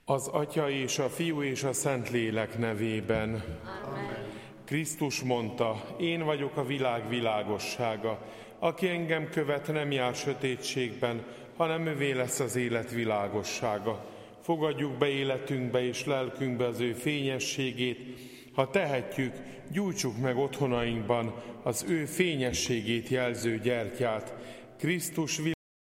Az Atya és a Fiú és a Szentlélek nevében. Amen. Krisztus mondta, én vagyok a világ világossága. Aki engem követ, nem jár sötétségben, hanem övé lesz az élet világossága. Fogadjuk be életünkbe és lelkünkbe az ő fényességét. Ha tehetjük, gyújtsuk meg otthonainkban az ő fényességét jelző gyertyát. Krisztus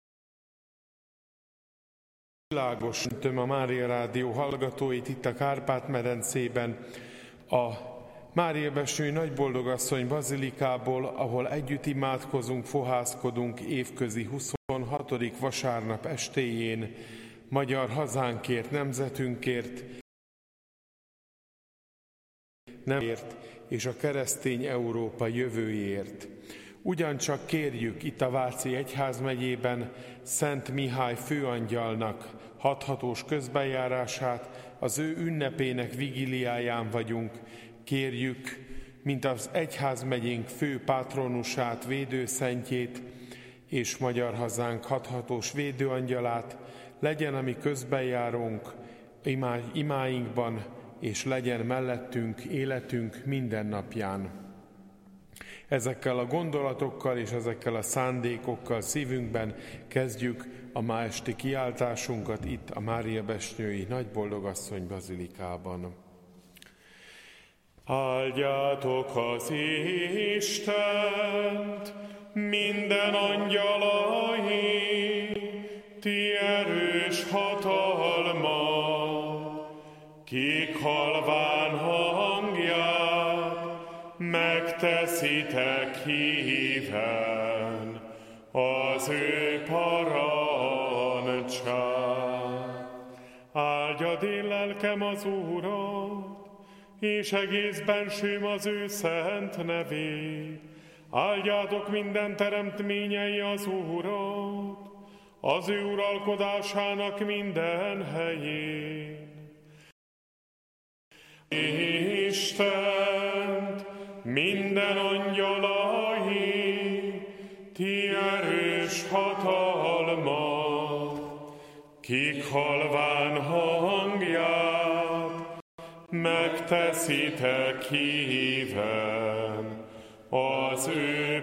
világos. Köszöntöm a Mária Rádió hallgatóit itt a Kárpát-medencében, a Mária Besnői Nagyboldogasszony bazilikából, ahol együtt imádkozunk, fohászkodunk évközi 26. vasárnap estéjén, magyar hazánkért, nemzetünkért, és a keresztény Európa jövőjéért. Ugyancsak kérjük itt a Váci Egyházmegyében Szent Mihály főangyalnak hathatós közbenjárását, az ő ünnepének vigíliáján vagyunk. Kérjük, mint az egyházmegyénk fő patronusát, védőszentjét és magyar hazánk hathatós védőangyalát, legyen a mi közbenjárónk imáinkban, és legyen mellettünk életünk minden napján. Ezekkel a gondolatokkal és ezekkel a szándékokkal szívünkben kezdjük a ma esti kiáltásunkat itt a Mária Besnői Nagyboldogasszony bazilikában. Áldjátok az Istent, minden angyalai, ti erős hatalma, kik halván hangját megteszitek híven az ő parancsát. Áldjad én lelkem az Urat, és egész bensőm az ő szent nevét. Áldjátok minden teremtményei az Urat, az ő uralkodásának minden helyén. Istent, minden angyalai, ti erős hatalma, kik halván hangját megteszitek híven az ő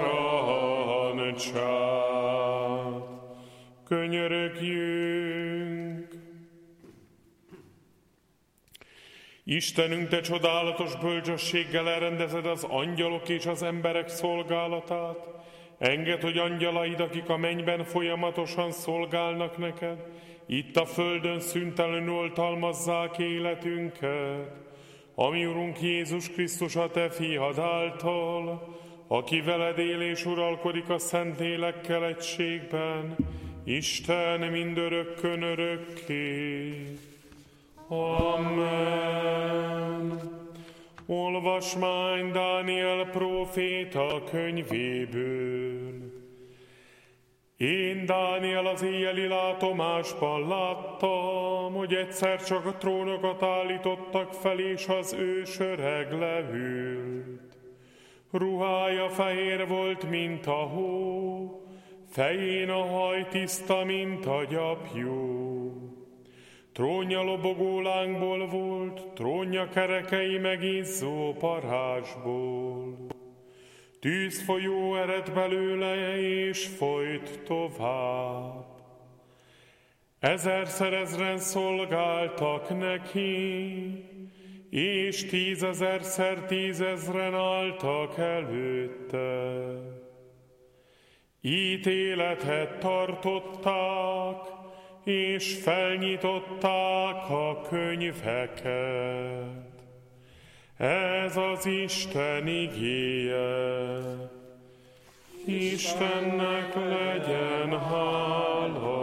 parancsát. Könyörögjünk! Istenünk, te csodálatos bölcsességgel elrendezed az angyalok és az emberek szolgálatát. Engedd, hogy angyalaid, akik a mennyben folyamatosan szolgálnak neked, itt a földön szüntelenül oltalmazzák életünket. Ami Urunk Jézus Krisztus, a te fiad által, aki veled él és uralkodik a Szentlélekkel egységben, Isten mindörökkön örökké. Amen. Olvasmány Dániel próféta könyvéből. Én, Dániel, az éjjeli látomásban láttam, hogy egyszer csak a trónokat állítottak fel, és az ősöreg leült. Ruhája fehér volt, mint a hó, fején a haj tiszta, mint a gyapjú. Trónja lobogó lángból volt, trónja kerekei meg izzó parázsból. Tűzfolyó ered belőle, és folyt tovább. Ezren szolgáltak neki, és 10 000-szer 10 000-en álltak előtte. Ítéletet tartották, és felnyitották a könyveket. Ez az Isten igéje. Istennek legyen hála.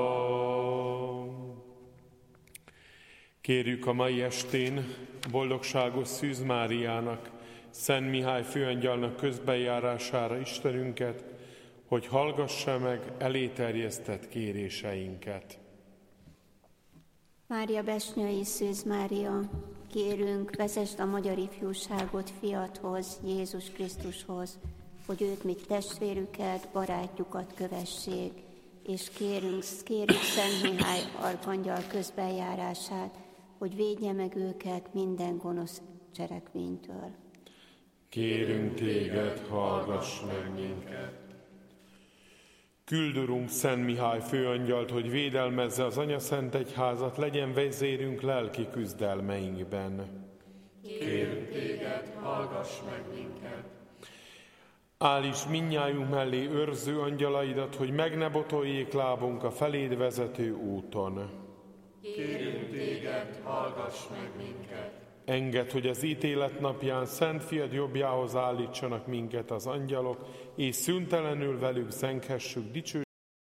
Kérjük a mai estén boldogságos Szűz Máriának, Szent Mihály főangyalnak közbenjárására Istenünket, hogy hallgassa meg eléterjesztett kéréseinket. Mária Besnői Szűz Mária, kérünk, vezesd a magyar ifjúságot fiathoz, Jézus Krisztushoz, hogy őt, mint testvérüket, barátjukat kövessék, és kérjük Szent Mihály arkangyal közbenjárását, hogy védje meg őket minden gonosz cselekvénytől. Kérünk téged, hallgass meg minket! Küld, Urunk, Szent Mihály főangyalt, hogy védelmezze az Anyaszent Egyházat, legyen vezérünk lelki küzdelmeinkben. Kérünk téged, hallgass meg minket! Állíts mindnyájunk mellé őrző angyalaidat, hogy meg ne botoljék lábunk a feléd vezető úton. Kérünk téged, hallgass meg minket! Engedd, hogy az ítélet napján Szent Fiad jobbjához állítsanak minket az angyalok, és szüntelenül velük zenghessük dicsőség.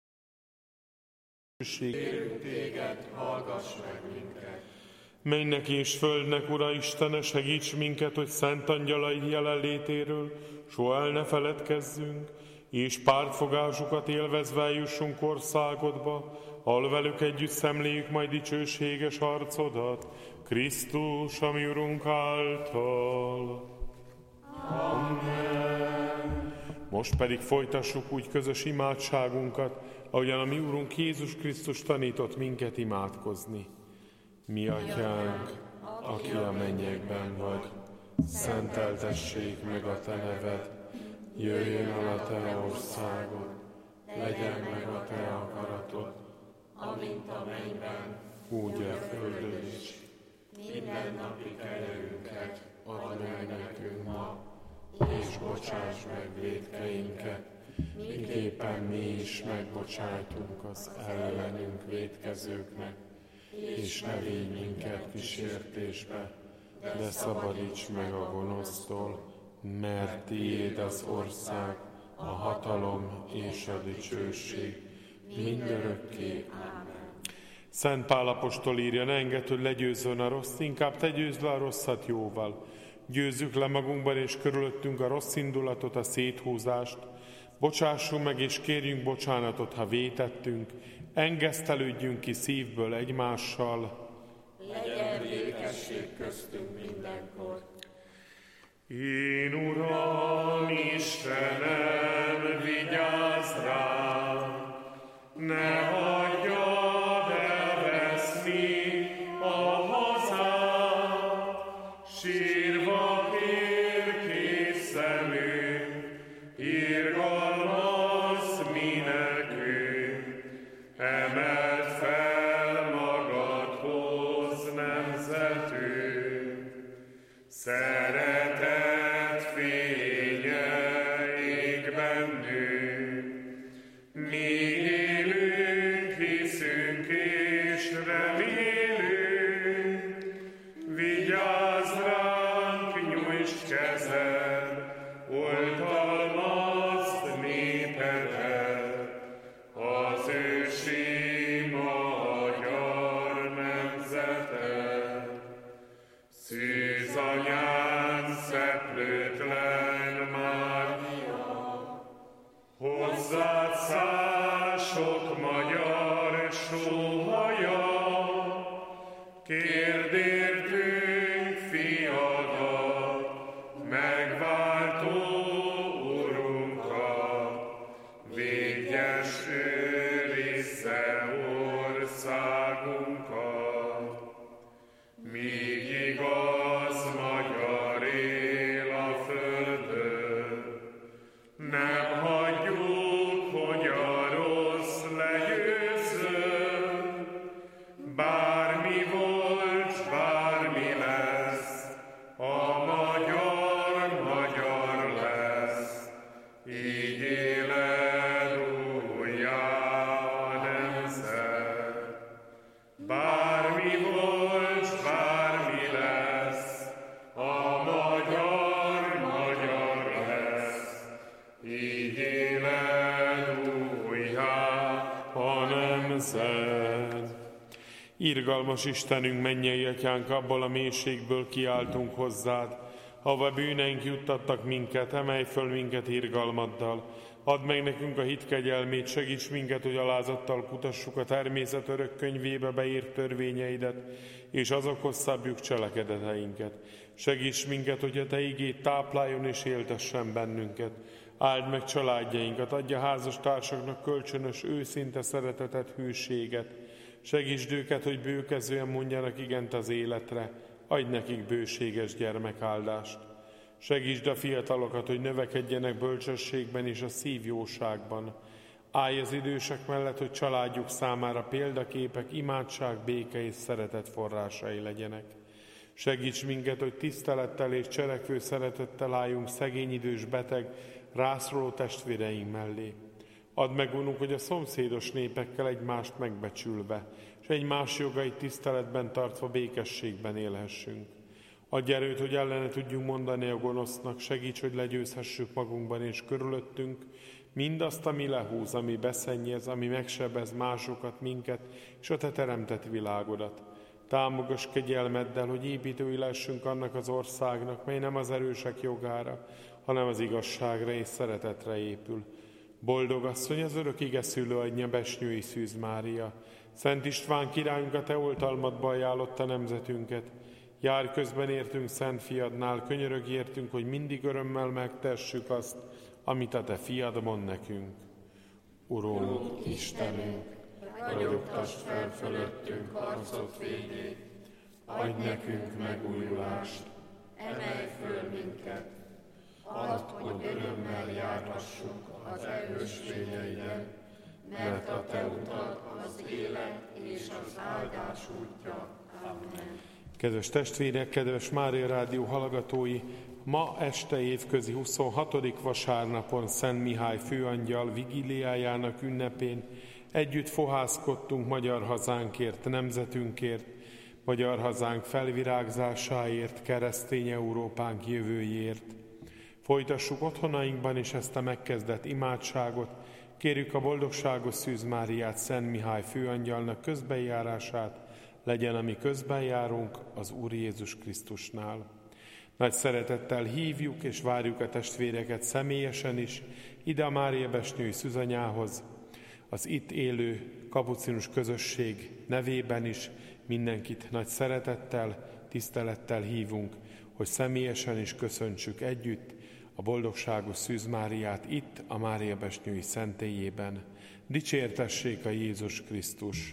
Kérünk téged, hallgass meg minket! Mennek és földnek, Ura Istene, segíts minket, hogy szent angyalaid jelenlétéről soha el ne feledkezzünk, és pártfogásukat élvezve eljussunk országodba, ahol velük együtt szemléljük majd dicsőséges arcodat, Krisztus, ami Urunk által. Amen. Most pedig folytassuk úgy közös imádságunkat, ahogyan a mi Urunk Jézus Krisztus tanított minket imádkozni. Mi Atyánk, aki a mennyekben vagy, szenteltessék meg a Te neved, jöjjön el a Te országod, legyen meg a Te akaratod, amint a mennyben, úgy a földön is. mindennapi kenyerünket add meg nekünk ma, És bocsáss meg vétkeinket, miképpen mi is megbocsájtunk az ellenünk vétkezőknek, és ne védj minket kísértésbe, de szabadíts meg a gonosztól, mert tiéd az ország, a hatalom és a dicsőség mindörökké. Szent Pál apostol írja, ne engedd, hogy legyőzzön a rossz, inkább te győzd le a rosszat jóval. Győzzük le magunkban és körülöttünk a rossz indulatot, a széthúzást. Bocsássunk meg és kérjünk bocsánatot, ha vétettünk. Engesztelődjünk ki szívből egymással. legyen békesség köztünk mindenkor. Én, Uram, Istenem, vigyázz rám, ne hagyjad elveszni a hazám, sírva félkész szemünk, irgalmazz mi nekünk, emeld fel magadhoz nemzetünk, szeretet fénye ég bennünk, mi élünk, hiszünk és remélünk, vigyázz ránk, nyújtsd kezed, oltalmazd népedet, az ősi magyar nemzetet. Szűz anyád, szeplőtlen Mária, hozzád száll sok magyar sóhaja, kérd értünk fiadat, megváltó Urunkat, védjes őrizze országunkat. Míg igaz magyar él a földön, nem hagyjuk, hogy a rossz legyőzzön. Bármi volt, bármi lesz, a magyar magyar lesz. Így éled újjá a nemzet. Bármi volt, bármi lesz, a magyar magyar lesz. Így éled újjá a nemzet. Irgalmas Istenünk, mennyei Atyánk, abból a mélységből kiáltunk hozzád, ahova bűneink juttattak minket, emelj föl minket irgalmaddal. Add meg nekünk a hit kegyelmét, segíts minket, hogy alázattal kutassuk a természet örök könyvébe beírt törvényeidet, és azokhoz szabjuk cselekedeteinket. Segíts minket, hogy a Te igét tápláljon és éltessen bennünket. Áld meg családjainkat, adja házastársaknak kölcsönös, őszinte szeretetet, hűséget. Segítsd őket, hogy bőkezően mondjanak igent az életre, adj nekik bőséges gyermekáldást. Segítsd a fiatalokat, hogy növekedjenek bölcsességben és a szívjóságban. Állj az idősek mellett, hogy családjuk számára példaképek, imádság, béke és szeretet forrásai legyenek. Segíts minket, hogy tisztelettel és cselekvő szeretettel álljunk szegény, idős, beteg, rászoruló testvéreink mellé. Add meg, Urunk, hogy a szomszédos népekkel egymást megbecsülve, és egymás jogait tiszteletben tartva békességben élhessünk. Adj erőt, hogy ellene tudjunk mondani a gonosznak, segíts, hogy legyőzhessük magunkban és körülöttünk mindazt, ami lehúz, ami beszennyez, ami megsebez másokat, minket és a Te teremtett világodat. Támogass kegyelmeddel, hogy építői lessünk annak az országnak, mely nem az erősek jogára, hanem az igazságra és szeretetre épül. Boldog asszony, az örök ige szülőanyja, Besnyői Szűz Mária, Szent István királyunk, a Te oltalmadba ajánlotta nemzetünket. Járj közben értünk Szent Fiadnál, könyörögj értünk, hogy mindig örömmel megtessük azt, amit a Te Fiad mond nekünk. Urunk, Istenünk, ragyogtass fel fölöttünk arcod fényét, adj nekünk megújulást, emelj föl minket, add, hogy örömmel járhassunk az erősségeidet, mert a Te utad az élet és az áldás útja. Amen. Kedves testvérek, kedves Mária Rádió hallgatói, ma este évközi 26. vasárnapon Szent Mihály főangyal vigíliájának ünnepén együtt fohászkodtunk magyar hazánkért, nemzetünkért, magyar hazánk felvirágzásáért, keresztény Európánk jövőjéért. Folytassuk otthonainkban is ezt a megkezdett imádságot, kérjük a boldogságos Szűz Máriát, Szent Mihály főangyalnak közbenjárását, legyen a mi közbenjárunk az Úr Jézus Krisztusnál. Nagy szeretettel hívjuk és várjuk a testvéreket személyesen is ide a Mária Besnyői Szűzanyához, az itt élő kapucinus közösség nevében is mindenkit nagy szeretettel, tisztelettel hívunk, hogy személyesen is köszöntsük együtt a boldogságos Szűz Máriát itt a Mária Besnyői szentélyében. Dicsértessék a Jézus Krisztus!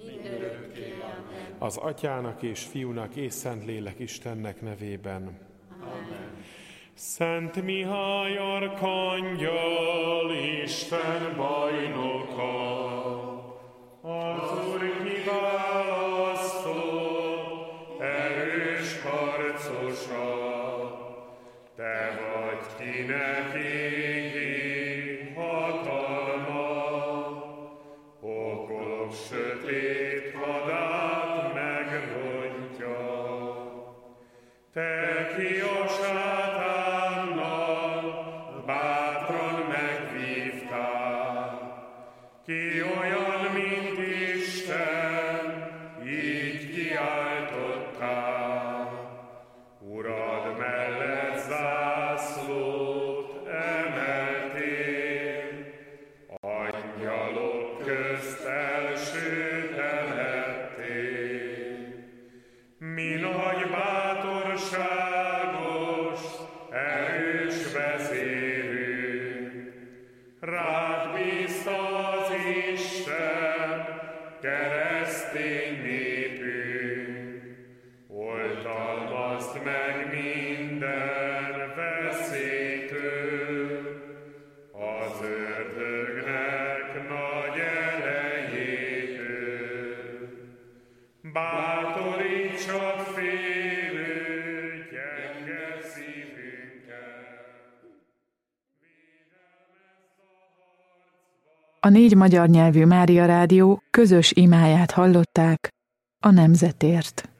Az Atyának és Fiúnak és Szentlélek Istennek nevében. Amen. Szent Mihály arkangyal, Isten bajnoka, az Úr kiválasztott, erős harcosa, Te vagy, kinek égi hatalma, pokolok sötét hadát megbontja. Te ki a sátánnal bátran megvívtál, ki olyan, mint Isten, így kiáltottál. Urad mellett zászlót emeltél, angyalok közt elsőtelettél. Mi nagy bátorságos, erős vezérünk, rád bízta az Isten, keresztény népünk. Oltalmazd meg minden veszélytől, az ördögnek nagy erejétől. Bátorítsad félő, gyenge szívünket. A 4 magyar nyelvű Mária Rádió közös imáját hallották a nemzetért.